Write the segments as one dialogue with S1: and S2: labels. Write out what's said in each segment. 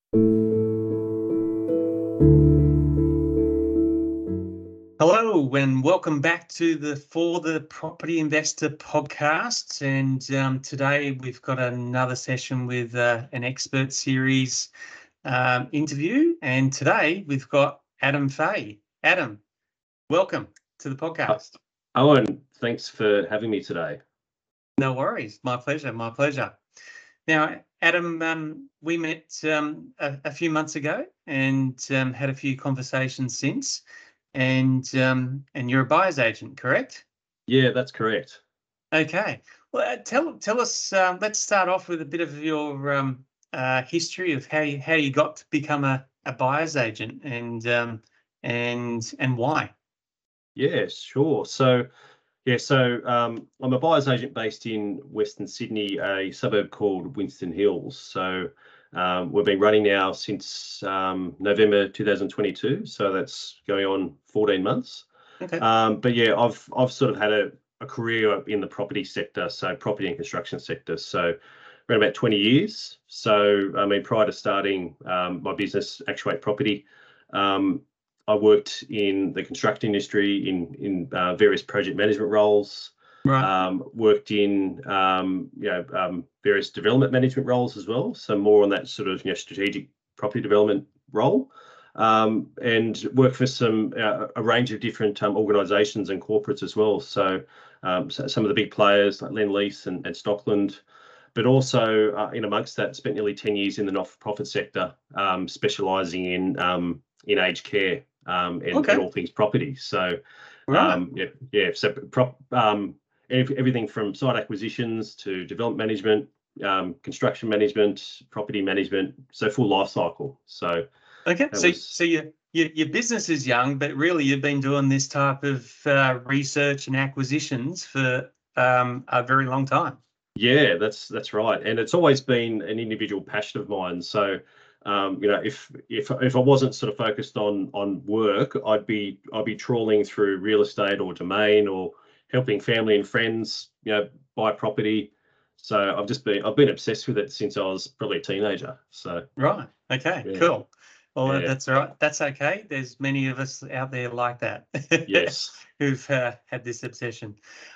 S1: Hello and welcome back to the For the Property Investor podcast. And today we've got another session with an expert series interview. And today we've got Adam Fay. Adam, welcome to the podcast.
S2: Owen, thanks for having me today.
S1: No worries. My pleasure. My pleasure. Now, Adam, we met a few months ago and had a few conversations since. And you're a buyer's agent, correct?
S2: Yeah, that's correct.
S1: Okay. Well, tell us. Let's start off with a bit of your history of how you got to become a buyer's agent and why.
S2: Yeah, sure. I'm a buyer's agent based in Western Sydney, a suburb called Winston Hills. So we've been running now since November 2022. So that's going on 14 months.
S1: Okay.
S2: But yeah, I've sort of had a career in the property sector, so property and construction sector. So around about 20 years. So I mean, prior to starting my business, Actuate Property, I worked in the construction industry in various project management roles.
S1: Right.
S2: Worked in various development management roles as well. So more on that sort of strategic property development role. And work for a range of different organisations and corporates as well. So some of the big players like Lendlease and Stockland, but also in amongst that, spent nearly 10 years in the not-for-profit sector, specialising in aged care and all things property. So
S1: Right.
S2: everything from site acquisitions to development management, construction management, property management, so full life cycle. So
S1: Okay. So your business is young, but really you've been doing this type of research and acquisitions for a very long time.
S2: Yeah, that's right, and it's always been an individual passion of mine. So, if I wasn't sort of focused on work, I'd be trawling through real estate or domain or helping family and friends, buy property. So I've been obsessed with it since I was probably a teenager. So
S1: Right. Okay.
S2: yeah,
S1: Cool. Well,
S2: yeah,
S1: that's all right. That's okay. There's many of us out there like that
S2: yes.
S1: who've had this obsession.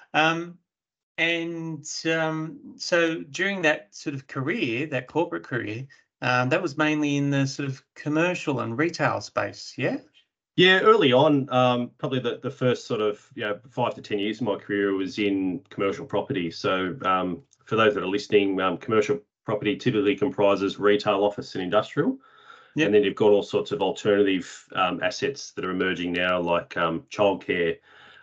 S1: So during that sort of career, that corporate career, that was mainly in the sort of commercial and retail space. Yeah.
S2: Yeah, early on, probably the first sort of 5 to 10 years of my career was in commercial property. So for those that are listening, commercial property typically comprises retail, office, and industrial.
S1: Yep.
S2: And then you've got all sorts of alternative assets that are emerging now, like childcare,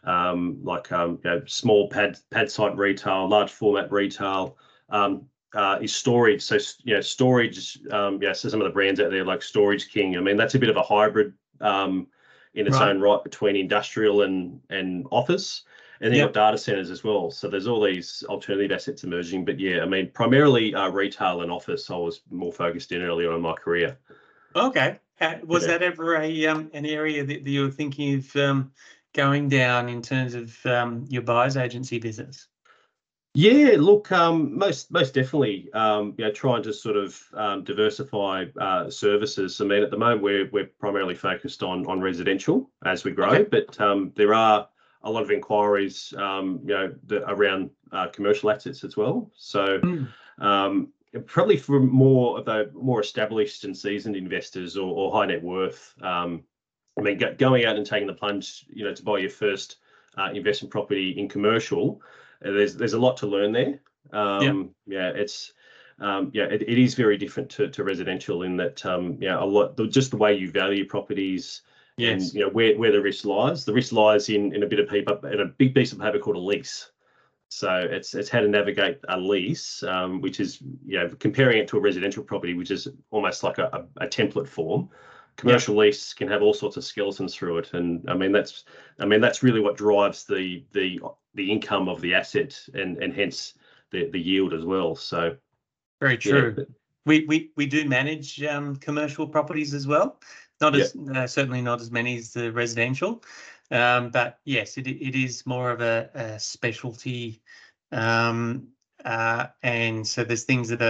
S2: small pad site retail, large format retail. Is storage. So storage. So some of the brands out there like Storage King. I mean, that's a bit of a hybrid in its own right between industrial and office. And then you've got data centers as well. So there's all these alternative assets emerging. But yeah, I mean, primarily retail and office I was more focused in earlier on in my career.
S1: Okay. Was that ever an area that you were thinking of going down in terms of your buyer's agency business?
S2: Yeah, look, most definitely, trying to sort of diversify services. I mean, at the moment we're primarily focused on residential as we grow, but there are a lot of inquiries, around commercial assets as well. So, probably for more of the more established and seasoned investors or high net worth. I mean, going out and taking the plunge, to buy your first investment property in commercial. There's a lot to learn there. It is very different to residential in that a lot just the way you value properties.
S1: Yes.
S2: And where the risk lies. The risk lies in a bit of paper, in a big piece of paper called a lease. So it's how to navigate a lease, which is comparing it to a residential property, which is almost like a template form. Commercial lease can have all sorts of skeletons through it, and I mean that's really what drives the income of the asset and hence the yield as well. So
S1: very true. We do manage commercial properties as well. Not as certainly not as many as the residential, but yes, it is more of a specialty, and so there's things that are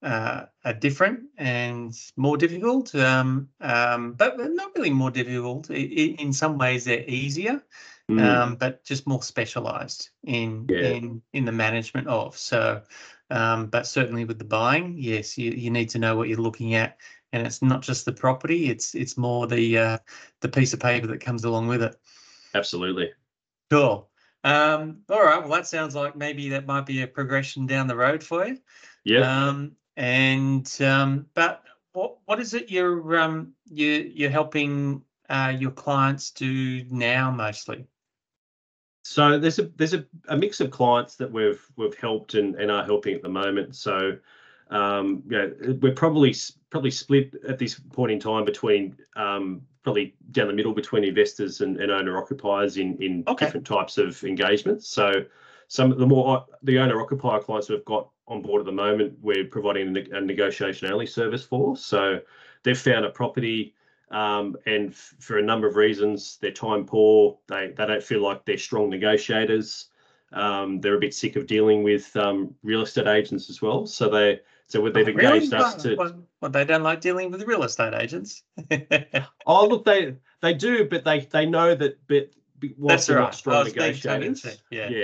S1: are different and more difficult, but not really more difficult. In some ways, they're easier, but just more specialised in the management of. So, but certainly with the buying, yes, you need to know what you're looking at, and it's not just the property; it's more the piece of paper that comes along with it.
S2: Absolutely.
S1: Cool. All right. Well, that sounds like maybe that might be a progression down the road for you.
S2: Yeah.
S1: But what is it you're helping your clients do now mostly?
S2: So there's a mix of clients that we've helped and are helping at the moment. So we're probably split at this point in time between probably down the middle between investors and owner occupiers in different types of engagements. So some of the owner occupier clients we've got on board at the moment, we're providing a negotiation only service for. So they've found a property, and for a number of reasons, they're time poor. They don't feel like they're strong negotiators. They're a bit sick of dealing with real estate agents as well. So they've engaged us to.
S1: Well, they don't like dealing with real estate agents.
S2: Oh, look, they do, but they know that. But whilst they're not strong negotiators, yeah.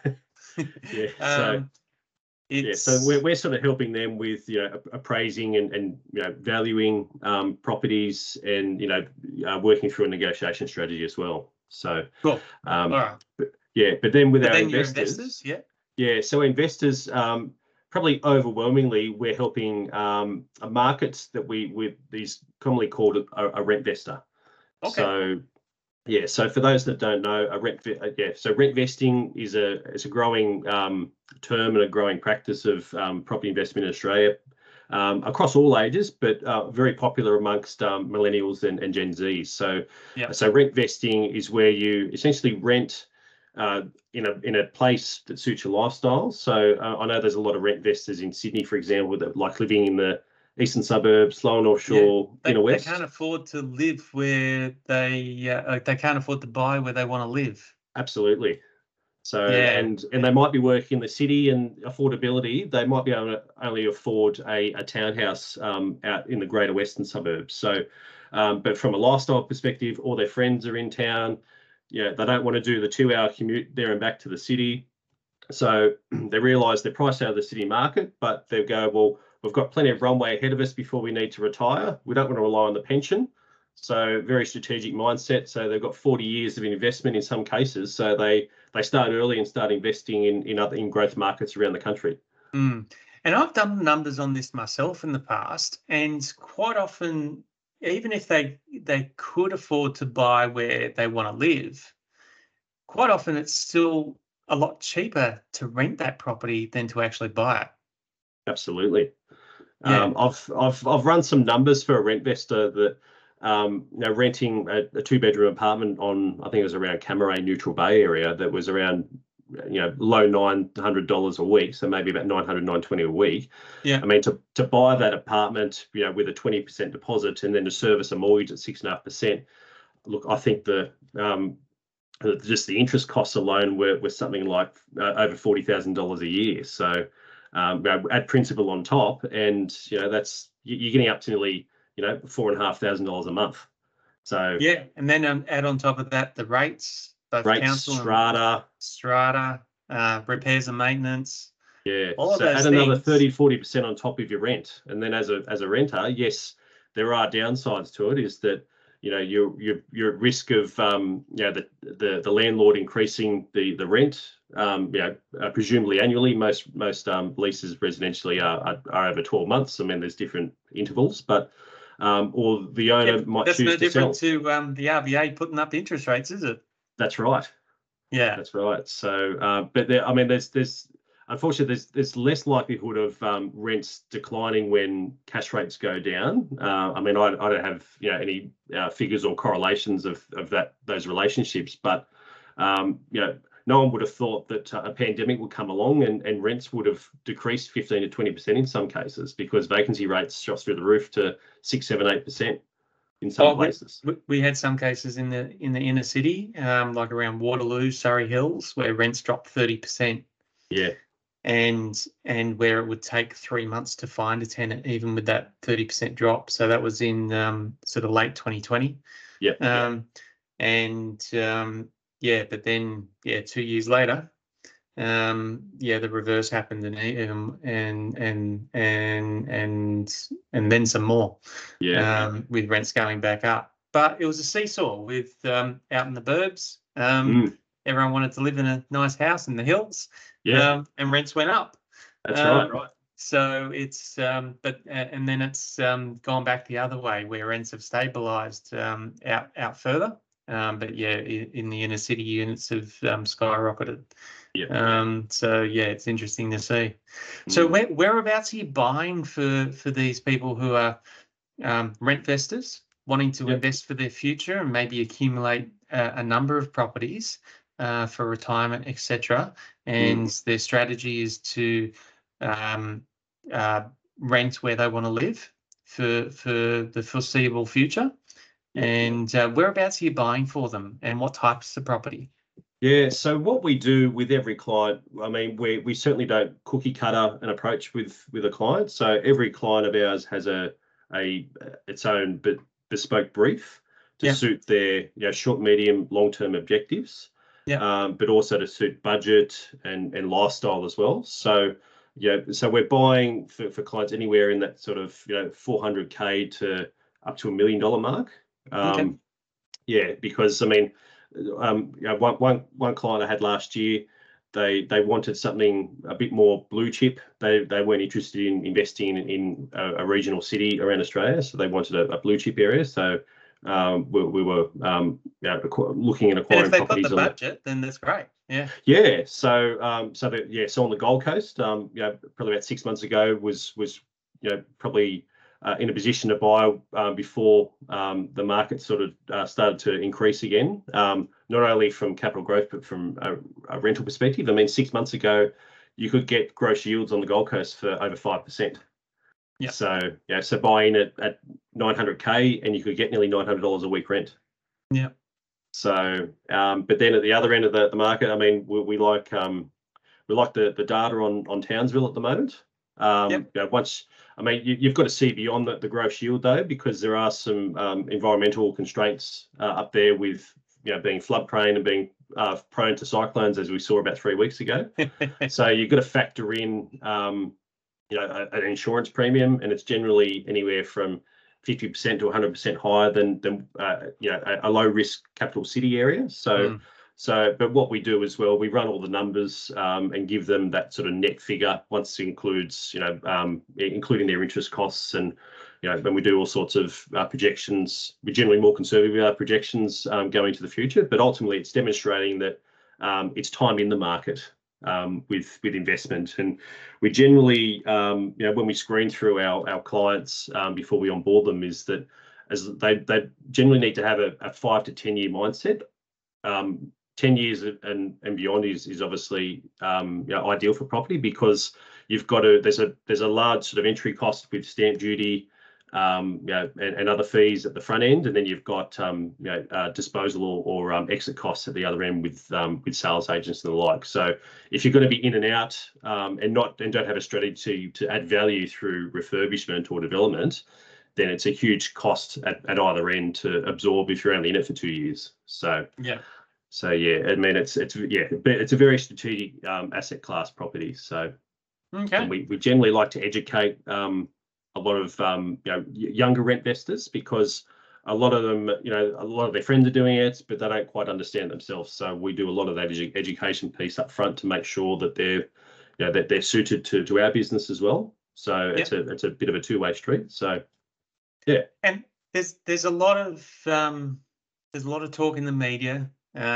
S2: So we're sort of helping them with appraising and valuing properties and working through a negotiation strategy as well. So
S1: cool. All right.
S2: But then with our investors, so investors, probably overwhelmingly, we're helping markets that with these commonly called a rent vestor. Okay. So for those that don't know, rent vesting is a growing term and a growing practice of property investment in Australia across all ages, but very popular amongst millennials and Gen Z. So rent vesting is where you essentially rent in a place that suits your lifestyle. So I know there's a lot of rent vestors in Sydney, for example, that like living in the eastern suburbs, lower North Shore, inner west.
S1: They can't afford to live where they can't afford to buy where they want to live.
S2: Absolutely. So and they might be working in the city, and affordability, they might be able to only afford a townhouse out in the greater western suburbs. So, but from a lifestyle perspective, all their friends are in town. They don't want to do the 2-hour commute there and back to the city. So they realise they're priced out of the city market, but they go, well, we've got plenty of runway ahead of us before we need to retire. We don't want to rely on the pension. So very strategic mindset. So they've got 40 years of investment in some cases. So they start early and start investing in growth markets around the country.
S1: And I've done numbers on this myself in the past, and quite often, even if they could afford to buy where they want to live, quite often it's still a lot cheaper to rent that property than to actually buy it.
S2: Absolutely. I've run some numbers for a rent investor that renting a 2-bedroom apartment on, I think it was around Cammeray, Neutral Bay area, that was around low $900 a week, so maybe about $920 a week. I mean, to buy that apartment with a 20% deposit and then to service a mortgage at 6.5%. Look, I think just the interest costs alone were something like over $40,000 a year. So add principal on top, and that's you're getting up to nearly $4,500 a month. So
S1: and then add on top of that the rates, both council strata, repairs and maintenance.
S2: All of those add another 30-40% on top of your rent, and then as a renter, yes, there are downsides to it. Is that you're at risk of the landlord increasing the rent presumably annually. Most leases residentially are over 12 months. I mean, there's different intervals, but or the owner might choose to sell.
S1: That's no different to the RBA putting up interest rates, is it?
S2: That's right.
S1: Yeah,
S2: that's right. So but there's unfortunately there's less likelihood of rents declining when cash rates go down. I mean, I don't have any figures or correlations of those relationships, but no one would have thought that a pandemic would come along and rents would have decreased 15 to 20% in some cases, because vacancy rates shot through the roof to 6, 7, 8% in some places.
S1: We had some cases in the inner city, like around Waterloo, Surrey Hills, where rents dropped 30%.
S2: Yeah.
S1: and where it would take 3 months to find a tenant, even with that 30% drop. So that was in sort of late 2020.
S2: Yep.
S1: But then 2 years later, the reverse happened, and then some more. With rents going back up. But it was a seesaw with out in the burbs. Everyone wanted to live in a nice house in the hills. And rents went up.
S2: That's right.
S1: So it's and then it's gone back the other way, where rents have stabilised out further. In the inner city, units have skyrocketed. It's interesting to see. So whereabouts are you buying for these people who are rent investors wanting to invest for their future and maybe accumulate a number of properties for retirement, etc. And their strategy is to rent where they want to live for the foreseeable future. And whereabouts are you buying for them, and what types of property?
S2: Yeah, so what we do with every client, I mean, we certainly don't cookie cutter an approach with a client. So every client of ours has its own bespoke brief to suit their short, medium, long-term objectives. But also to suit budget and lifestyle as well. So so we're buying for clients anywhere in that sort of $400K to up to $1 million mark. Because I mean, one client I had last year, they wanted something a bit more blue chip. They weren't interested in investing in a regional city around Australia, so they wanted a blue chip area. So we were looking at acquiring properties. And if they've got
S1: the budget, then that's great.
S2: So on the Gold Coast, probably about 6 months ago, was probably in a position to buy before the market sort of started to increase again, not only from capital growth, but from a rental perspective. I mean, 6 months ago, you could get gross yields on the Gold Coast for over 5%. So buying it at $900K, and you could get nearly $900 a week rent. So, but then at the other end of the market, I mean, we like the data on Townsville at the moment. I mean, you've got to see beyond the gross yield though, because there are some environmental constraints up there with being flood prone and being prone to cyclones, as we saw about 3 weeks ago. So you've got to factor in an insurance premium, and it's generally anywhere from 50% to 100% higher than a low risk capital city area. But what we do as well, we run all the numbers and give them that sort of net figure once it includes, including their interest costs. And, when we do all sorts of projections, we're generally more conservative with our projections going to the future. But ultimately, it's demonstrating that it's time in the market with investment. And we generally, when we screen through our clients before we onboard them, is that as they generally need to have a 5 to 10 year mindset. 10 years and beyond is obviously ideal for property, because you've got to there's a large sort of entry cost with stamp duty and other fees at the front end, and then you've got disposal or exit costs at the other end with sales agents and the like. So if you're going to be in and out and don't have a strategy to add value through refurbishment or development, then it's a huge cost at either end to absorb if you're only in it for 2 years. So I mean, it's a very strategic asset class property. So and we generally like to educate a lot of younger rent investors, because a lot of them, a lot of their friends are doing it, but they don't quite understand themselves. So we do a lot of that education piece up front to make sure that they're suited to our business as well. So it's a bit of a two-way street. So
S1: and there's a lot of talk in the media,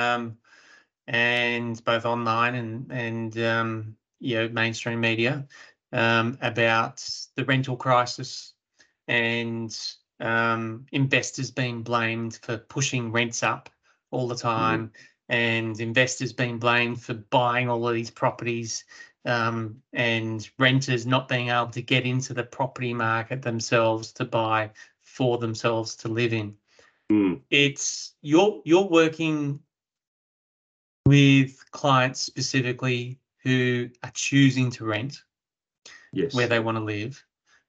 S1: and both online and mainstream media, about the rental crisis and investors being blamed for pushing rents up all the time, and investors being blamed for buying all of these properties, and renters not being able to get into the property market themselves to buy for themselves to live in. It's you're working with clients specifically who are choosing to rent
S2: Yes.
S1: where they want to live.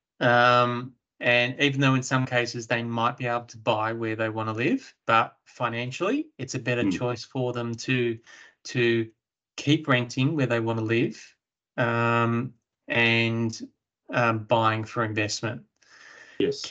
S1: And even though in some cases they might be able to buy where they want to live, but financially it's a better choice for them to keep renting where they want to live, and buying for investment.
S2: Yes.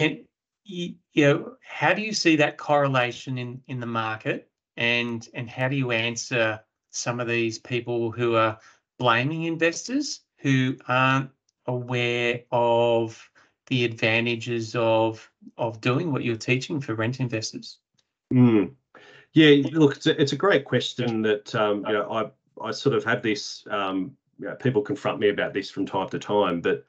S1: How do you see that correlation in the market, and how do you answer some of these people who are blaming investors who aren't aware of the advantages of doing what you're teaching for rent investors?
S2: Yeah, look, it's a great question that I sort of have this. People confront me about this from time to time, but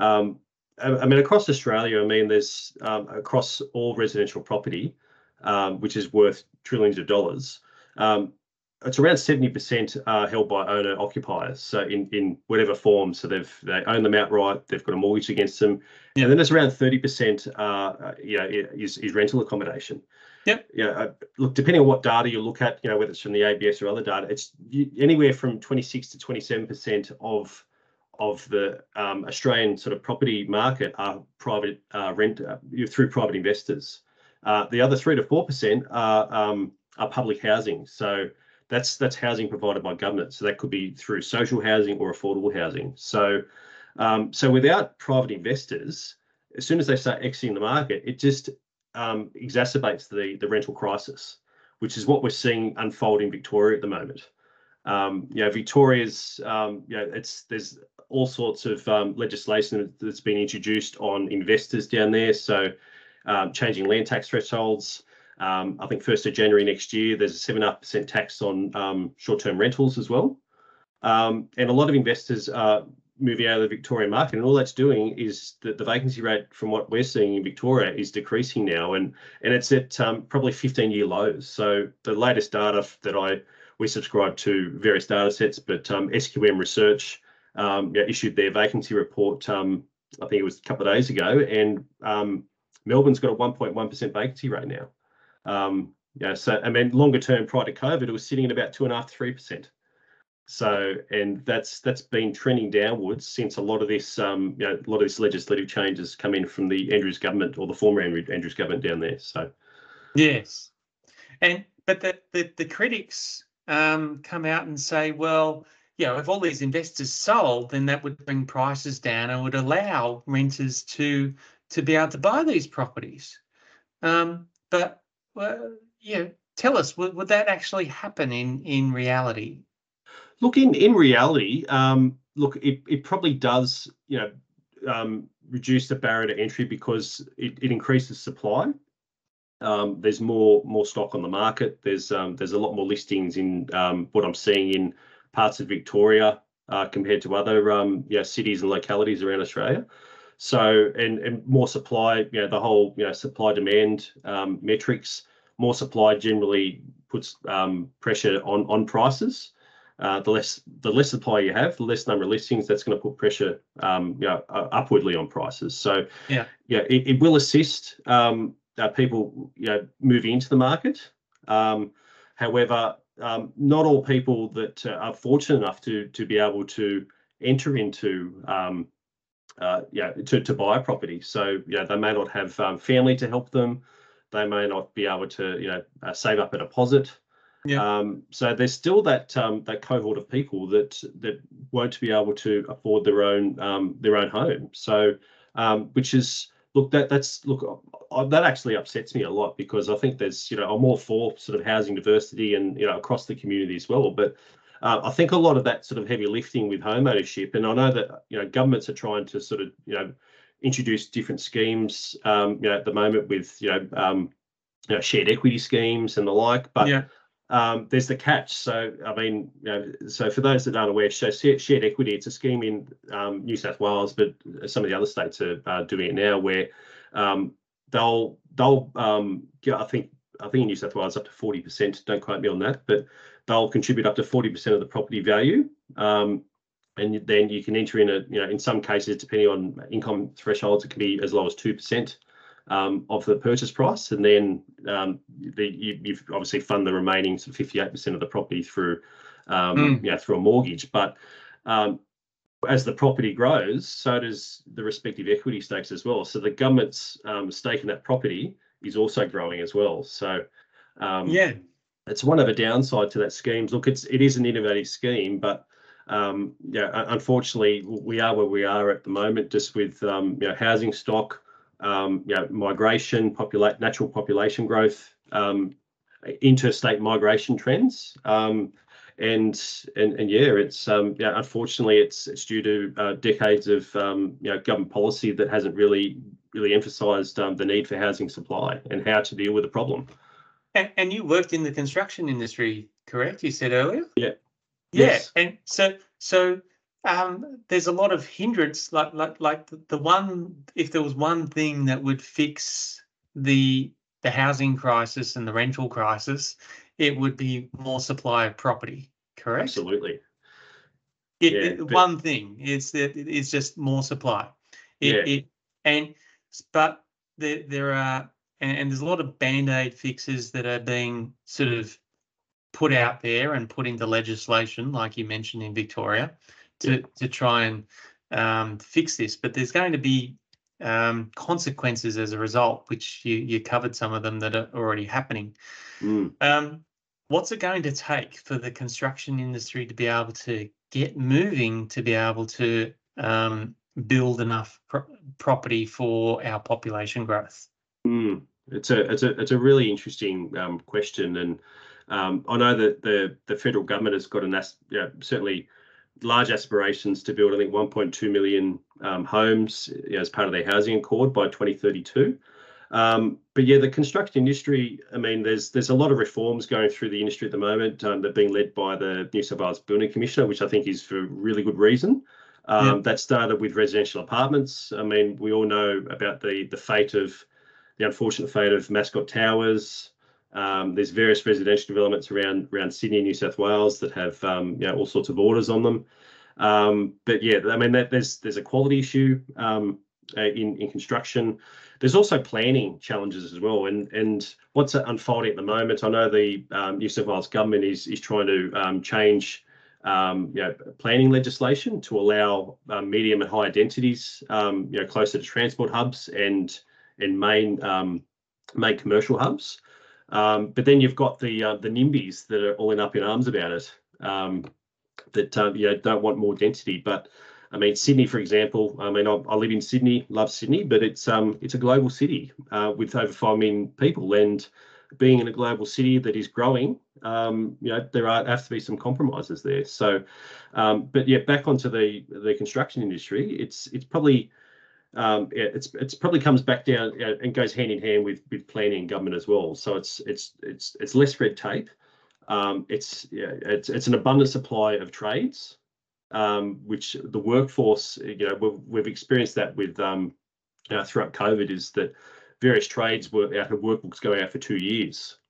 S2: I mean, across Australia, I mean, there's across all residential property, which is worth trillions of dollars. It's around 70% held by owner occupiers, so in whatever form. So they own them outright. They've got a mortgage against them, and then there's around 30% is rental accommodation.
S1: Yep.
S2: Look, depending on what data you look at, whether it's from the ABS or other data, it's anywhere from 26 to 27% of the Australian sort of property market are private rent through private investors. The other 3 to 4% are public housing. So that's housing provided by government. So that could be through social housing or affordable housing. So without private investors, as soon as they start exiting the market, it just exacerbates the rental crisis, which is what we're seeing unfold in Victoria at the moment. Victoria's, there's all sorts of legislation that's been introduced on investors down there. So changing land tax thresholds. I think 1st of January next year, there's a 7.5% tax on short-term rentals as well. And a lot of investors are moving out of the Victorian market, and all that's doing is that the vacancy rate, from what we're seeing in Victoria, is decreasing now, and it's at probably 15-year lows. So the latest data that we subscribe to various data sets, but SQM Research issued their vacancy report, I think it was a couple of days ago, and Melbourne's got a 1.1% vacancy rate now. So I mean, longer term prior to COVID, it was sitting at about 2.5% to 3%. So, and that's been trending downwards since a lot of this, a lot of this legislative changes come in from the Andrews government, or the former Andrews government down there. So,
S1: yes, but the critics come out and say, well, if all these investors sold, then that would bring prices down and would allow renters to be able to buy these properties. But tell us, would that actually happen in reality?
S2: Look, in reality, it probably does, reduce the barrier to entry because it increases supply. There's more stock on the market. There's a lot more listings in what I'm seeing in parts of Victoria compared to other cities and localities around Australia. So and more supply, the whole supply demand metrics. More supply generally puts pressure on prices. The less supply you have, the less number of listings. That's going to put pressure upwardly on prices. So it will assist people moving into the market. However, not all people that are fortunate enough to be able to enter into to buy a property. So they may not have family to help them. They may not be able to save up a deposit. So there's still that cohort of people that won't be able to afford their own home. So which is that actually upsets me a lot, because I think there's I'm all for sort of housing diversity and across the community as well. But I think a lot of that sort of heavy lifting with home ownership, and I know that governments are trying to sort of introduce different schemes at the moment with shared equity schemes and the like, but there's the catch. So I mean, so for those that aren't aware, shared equity, it's a scheme in New South Wales, but some of the other states are doing it now, where they'll I think in New South Wales up to 40%. Don't quote me on that, but they'll contribute up to 40% of the property value. And then you can enter in in some cases, depending on income thresholds, it can be as low as 2% of the purchase price, and then you've obviously fund the remaining 58% of the property through through a mortgage. But as the property grows, so does the respective equity stakes as well. So the government's stake in that property is also growing as well. So
S1: Yeah.
S2: it's one of the downside to that scheme. Look, it is an innovative scheme, but unfortunately, we are where we are at the moment, just with housing stock, migration, natural population growth, interstate migration trends, and yeah, it's unfortunately it's due to decades of government policy that hasn't really emphasised the need for housing supply and how to deal with the problem.
S1: And you worked in the construction industry, correct? You said earlier.
S2: Yeah.
S1: Yeah,
S2: Yes.
S1: and so there's a lot of hindrance. Like the one, if there was one thing that would fix the housing crisis and the rental crisis, it would be more supply of property. Correct.
S2: Absolutely.
S1: One thing is that it's just more supply. But there are and there's a lot of band-aid fixes that are being sort of put out there and put into legislation, like you mentioned in Victoria, to try and fix this. But there's going to be consequences as a result, which you covered some of them that are already happening. What's it going to take for the construction industry to be able to get moving, to be able to build enough property for our population growth?
S2: It's a really interesting question, and I know that the federal government has got certainly large aspirations to build, I think, 1.2 million homes as part of their housing accord by 2032. But yeah, the construction industry, I mean, there's a lot of reforms going through the industry at the moment that are being led by the New South Wales Building Commissioner, which I think is for really good reason. That started with residential apartments. I mean, we all know about the unfortunate fate of Mascot Towers. There's various residential developments around Sydney and New South Wales that have all sorts of orders on them. But yeah, I mean, there's a quality issue in construction. There's also planning challenges as well, and what's unfolding at the moment. I know the New South Wales government is trying to change planning legislation to allow medium and higher densities closer to transport hubs and main commercial hubs. But then you've got the NIMBYs that are all up in arms about it, that don't want more density. But I mean, Sydney, for example, I mean, I live in Sydney, love Sydney, but it's a global city with over 5 million people, and being in a global city that is growing, there have to be some compromises there. So, but yeah, back onto the construction industry, it's probably it's probably comes back down and goes hand in hand with planning and government as well. So it's less red tape. It's an abundant supply of trades, which the workforce, we've experienced that with throughout COVID, is that various trades were out of workbooks going out for 2 years.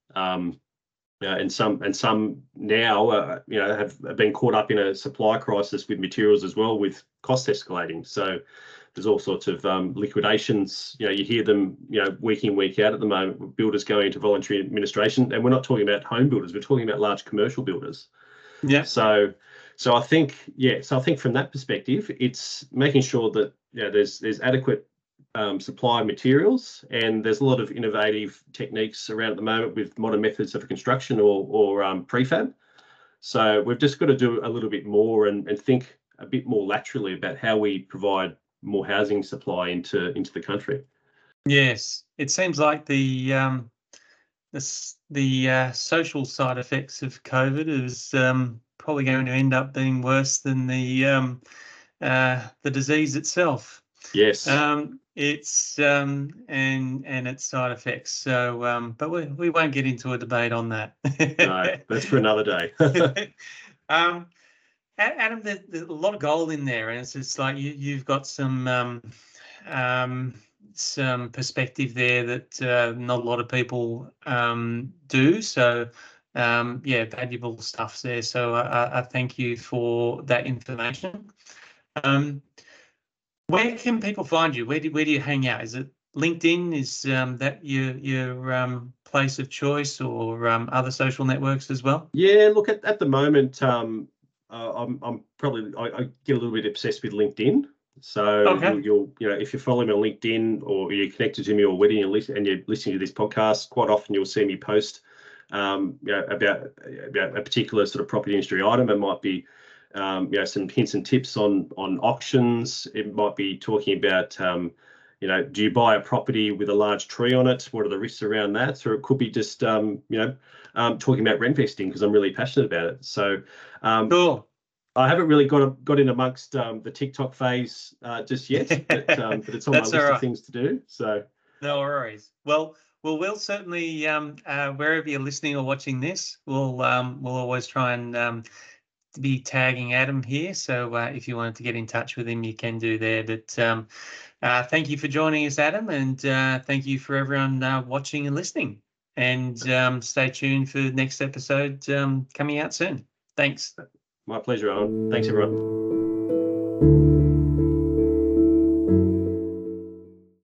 S2: And some now have been caught up in a supply crisis with materials as well, with costs escalating. So there's all sorts of liquidations. You hear them week in, week out at the moment, with builders going into voluntary administration, and we're not talking about home builders, we're talking about large commercial builders.
S1: Yeah.
S2: So I think from that perspective, it's making sure that there's adequate supply of materials, and there's a lot of innovative techniques around at the moment with modern methods of construction or prefab. So we've just got to do a little bit more and think a bit more laterally about how we provide more housing supply into the country.
S1: Yes, it seems like the social side effects of COVID is probably going to end up being worse than the disease itself.
S2: Yes.
S1: It's and its side effects. So, but we won't get into a debate on that.
S2: No, that's for another day.
S1: Adam, there's a lot of gold in there, and it's just like you've got some perspective there that not a lot of people do. So, valuable stuff there. So I thank you for that information. Where can people find you? Where do you hang out? Is it LinkedIn? Is that your place of choice, or other social networks as well?
S2: Yeah, look, at the moment, I'm probably I get a little bit obsessed with LinkedIn. So
S1: Okay.
S2: you'll if you're following me on LinkedIn or you're connected to me already and you're listening to this podcast, quite often you'll see me post about a particular sort of property industry item. It might be some hints and tips on auctions. It might be talking about do you buy a property with a large tree on it? What are the risks around that? Or it could be just talking about rent vesting because I'm really passionate about it. So
S1: Cool.
S2: I haven't really got in amongst the TikTok phase just yet, but it's on my list of things to do. So
S1: no worries. Well, we'll certainly wherever you're listening or watching this, we'll always try and be tagging Adam here. So if you wanted to get in touch with him, you can do there. But thank you for joining us, Adam, and thank you for everyone watching and listening. And stay tuned for the next episode coming out soon. Thanks.
S2: My pleasure, Owen. Thanks, everyone.